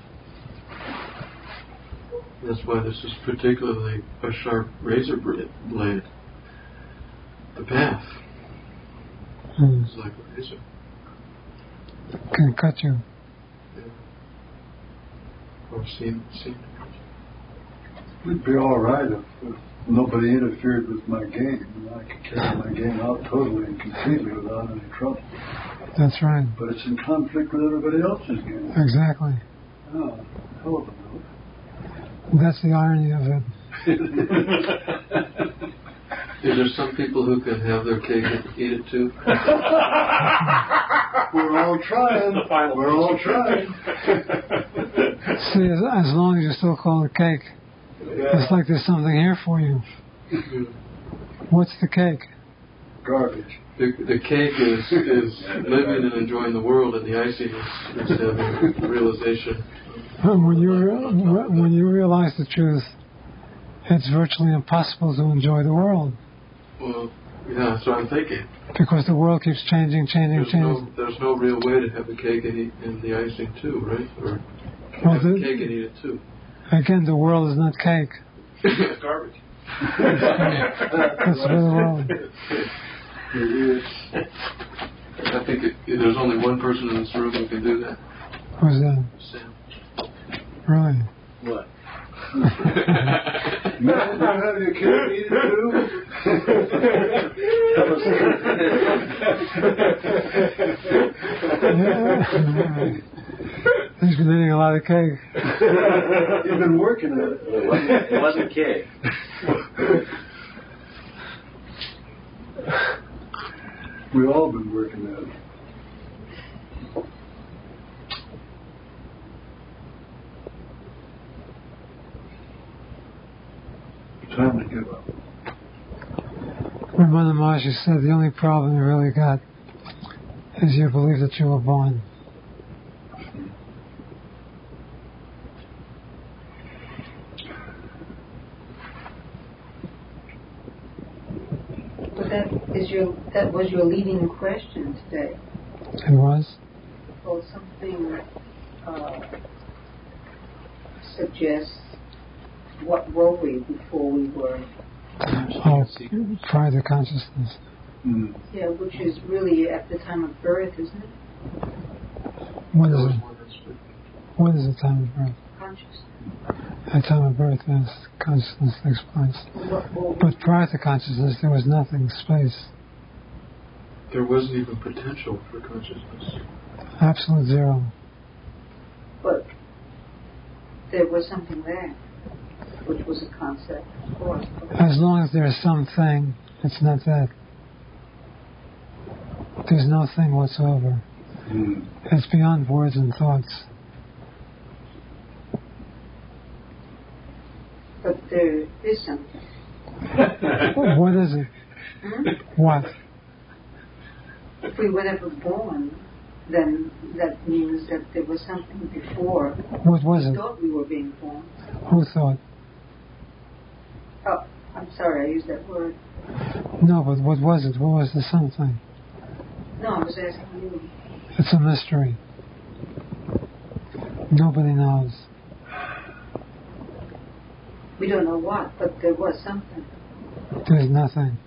That's why this is particularly a sharp razor blade. The path Mm. is like a razor. Can cut you. Yeah. Or seem, seem to cut you. It'd be all right if, if nobody interfered with my game, and I could carry my game out totally and completely without any trouble. That's right. But it's in conflict with everybody else's game. Exactly. Oh, hell of a note. That's the irony of it. Is there some people who can have their cake and eat it too? We're all trying. We're all trying. See, as, as long as you still call it cake, Yeah. it's like there's something here for you. What's the cake? Garbage. The, the cake is, is living and enjoying the world, and the icing is, is having the realization. And when you re- when you realize the truth, it's virtually impossible to enjoy the world. Well, yeah, that's what I'm thinking. Because the world keeps changing, changing, There's changing. no, there's no real way to have the cake and eat and the icing too, right? Or Well, have the the- cake and eat it too. Again, the world is not cake. It's garbage. That's the world. It is. I think it, there's only one person in this room who can do that. Who's that? Sam. Really? What? Man, you have your cake eat it Yeah. He's been eating a lot of cake. You've been working at it. It wasn't, it wasn't cake. We've all been working at it. Time to give up. Ramana Maharshi said the only problem you really got is you believe that you were born. But that is your that was your leading question today. It was? Well, something uh, suggests what were we before we were? Oh, prior to consciousness. Mm. Yeah, which is really at the time of birth, isn't it? What is it? What is the time of birth? Consciousness. At time of birth, yes, consciousness takes place. But prior to consciousness, there was nothing, space. There wasn't even potential for consciousness. Absolute zero. But there was something there, which was a concept, of course. As long as there's something, it's not that. There's no thing whatsoever. Mm. It's beyond words and thoughts. But there is something. What is it? Hmm? What? If we were never born, then that means that there was something before. What was we it? thought we were being born. Who thought? Oh, I'm sorry, I used that word. No, but what was it? What was the something? No, I was asking you. It's a mystery. Nobody knows. We don't know what, but there was something. There's nothing.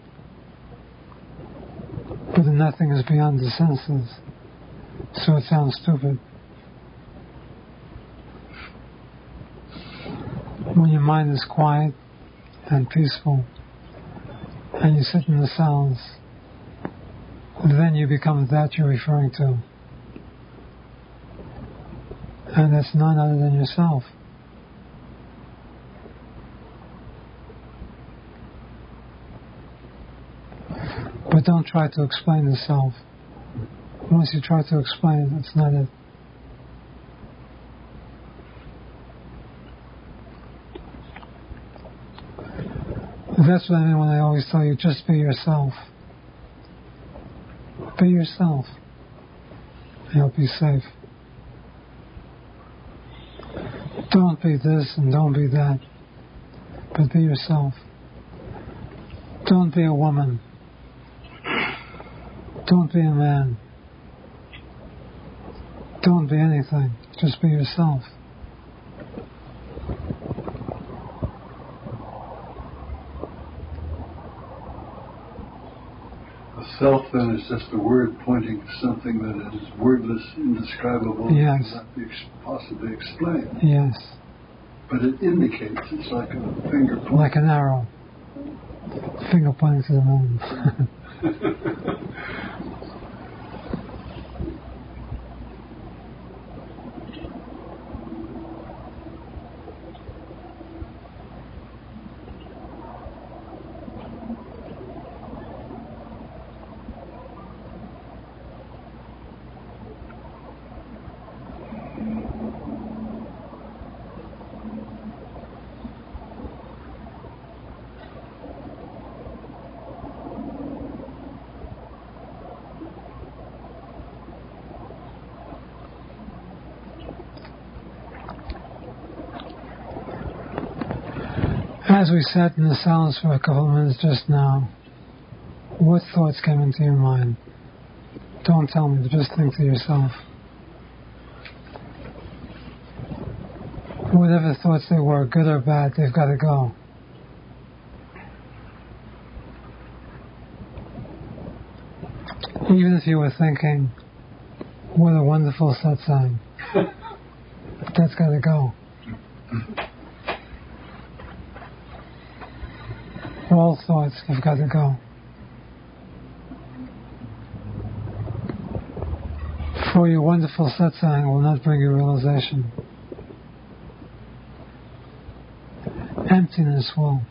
But the nothing is beyond the senses. So it sounds stupid. When your mind is quiet and peaceful, and you sit in the silence, then you become that you're referring to. And that's none other than yourself. But don't try to explain the self. Once you try to explain it, it's not it. That's what I mean when I always tell you, just be yourself. Be yourself. And you'll be safe. Don't be this and don't be that. But be yourself. Don't be a woman. Don't be a man. Don't be anything. Just be yourself. The self then is just a word pointing to something that is wordless, indescribable, Yes. cannot be ex- possibly explained. Yes. But it indicates, it's like a finger point. Like an arrow. Finger pointing to the moon. As we sat in the silence for a couple of minutes just now, what thoughts came into your mind? Don't tell me, but just think to yourself. Whatever thoughts they were, good or bad, they've got to go. Even if you were thinking, what a wonderful satsang, that's got to go. All thoughts have got to go. For your wonderful satsang will not bring you realization. Emptiness will.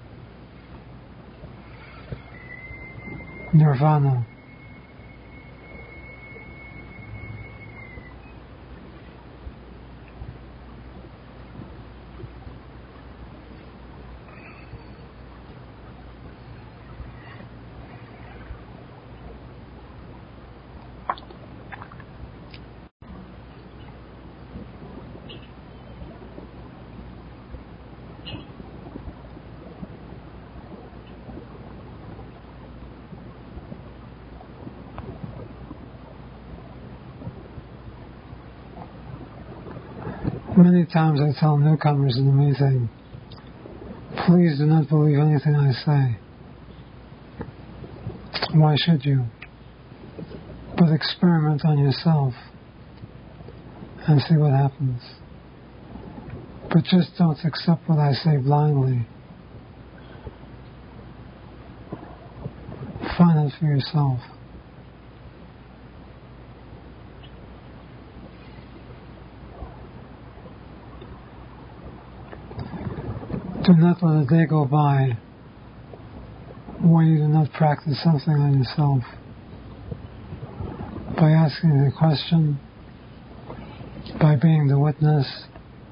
Nirvana. Many times I tell newcomers in the meeting, please do not believe anything I say. Why should you? But experiment on yourself and see what happens. But just don't accept what I say blindly. Find it for yourself. Do not let a day go by where you do not practice something on yourself. By asking the question, by being the witness,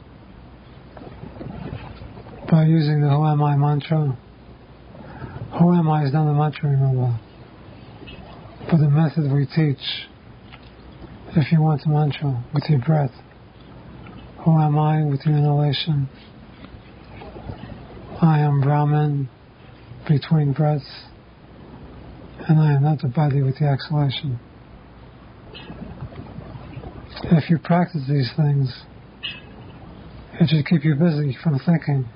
by using the Who Am I mantra. Who Am I is not a mantra, remember, but a method we teach. If you want a mantra with your breath, who am I with your inhalation? I am Brahman between breaths, and I am not the body with the exhalation. If you practice these things, it should keep you busy from thinking.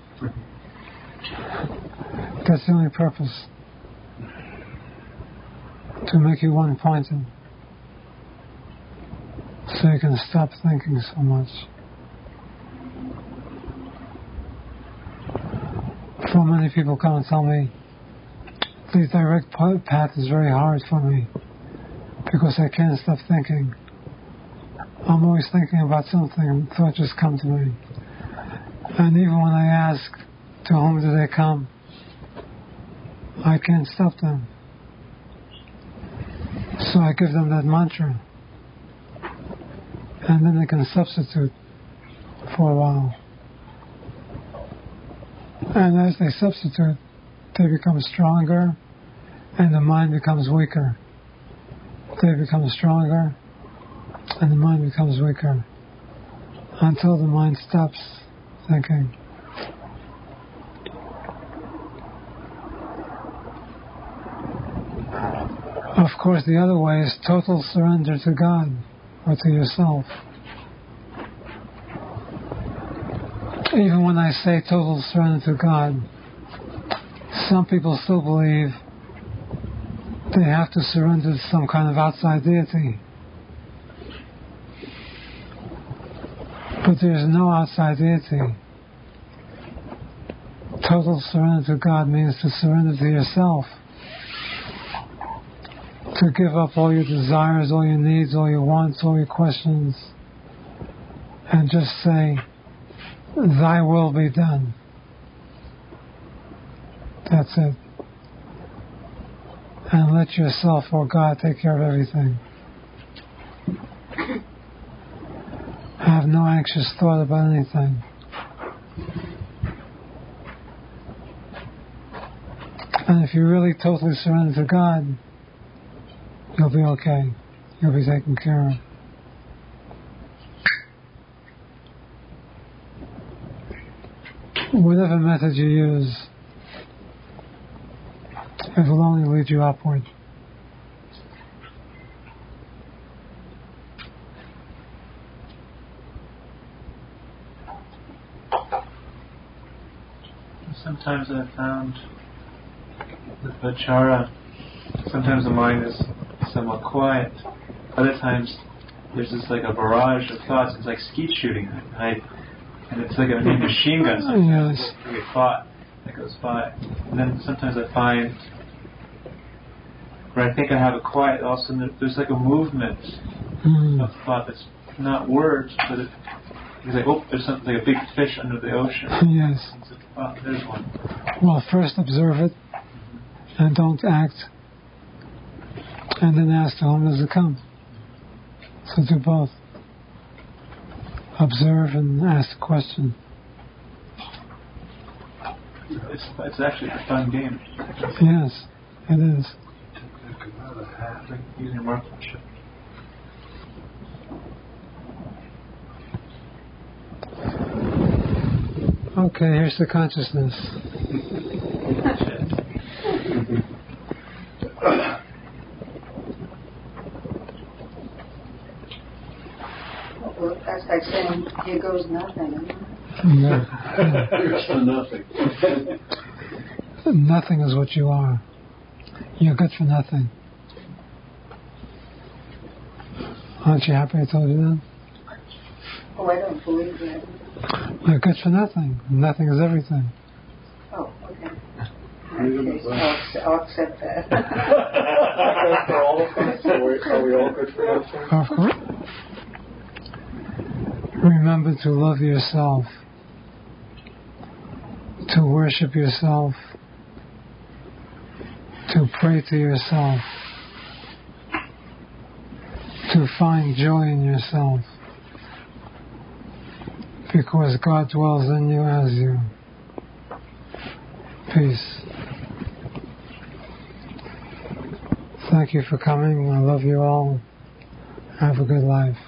That's the only purpose. To make you one-pointed. So you can stop thinking so much. So many people come and tell me, the direct path is very hard for me because I can't stop thinking. I'm always thinking about something and thoughts just come to me. And even when I ask, to whom do they come? I can't stop them. So I give them that mantra. And then they can substitute for a while. And as they substitute, they become stronger and the mind becomes weaker. They become stronger and the mind becomes weaker until the mind stops thinking. Of course, the other way is total surrender to God or to yourself. Even when I say total surrender to God, some people still believe they have to surrender to some kind of outside deity. But there's no outside deity. Total surrender to God means to surrender to yourself. To give up all your desires, all your needs, all your wants, all your questions, and just say, Thy will be done. That's it. And let yourself or God take care of everything. Have no anxious thought about anything. And if you really totally surrender to God, you'll be okay. You'll be taken care of. Whatever method you use, it will only lead you upward. Sometimes I've found with Vichara, sometimes the mind is somewhat quiet. Other times there's just like a barrage of thoughts. It's like skeet shooting. I, and it's like a machine gun sometimes. Yes. Every thought that goes by. And then sometimes I find where I think I have it quiet, all of a sudden there's like a movement mm. of thought that's not words, but it, it's like, oh, there's something like a big fish under the ocean. Yes. It's like, oh, there's one. Well, first observe it and don't act. And then ask to whom does it come. So do both. Observe and ask the question. It's, it's actually a fun game. Yes, it is. Like using marksmanship. Okay, here's the consciousness. Well, that's like saying, here goes nothing. No. Here's for nothing. Nothing is what you are. You're good for nothing. Aren't you happy I told you that? Oh, I don't believe that. You're good for nothing. Nothing is everything. Oh, okay. Okay, so I'll, I'll accept that. For all of us, are we, are we all good for nothing? Of course. Remember to love yourself, to worship yourself, to pray to yourself, to find joy in yourself, because God dwells in you as you. Peace. Thank you for coming. I love you all. Have a good life.